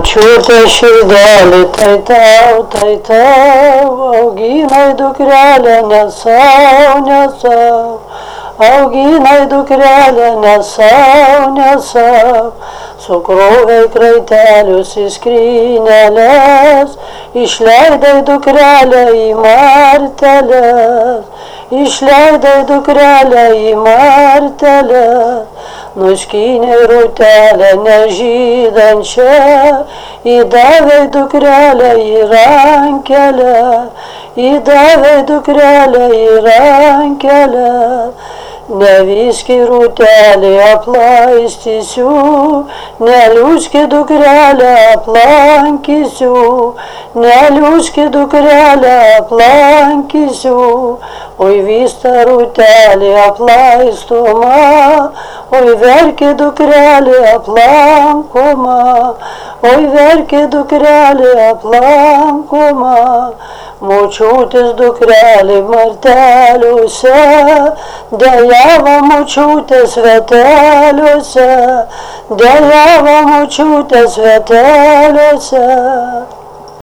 Močiute širdelį, tai tau, auginai dukrelę, nesau, auginai dukrelę, nesau, sukrovei kraitelius į skrynelės, išleidai dukrelę į marteles, išleidai dukrelę į marteles. Nuskynei rūtelę nežydančią, įdavei dukrelę į rankelę, įdavei dukrelę į rankelę. Nevyski rūtelį aplaistysiu, neliūski dukrelę aplankysiu, neliūski dukrelę aplankysiu. Oi vysta rūtelį aplaistoma, oi verki dukrelė aplankoma, oi verki dukrelė aplankoma. Močiutės dukrelė marteliuose, dejavo močiutės vieteliuose, dejavo močiutės vieteliuose.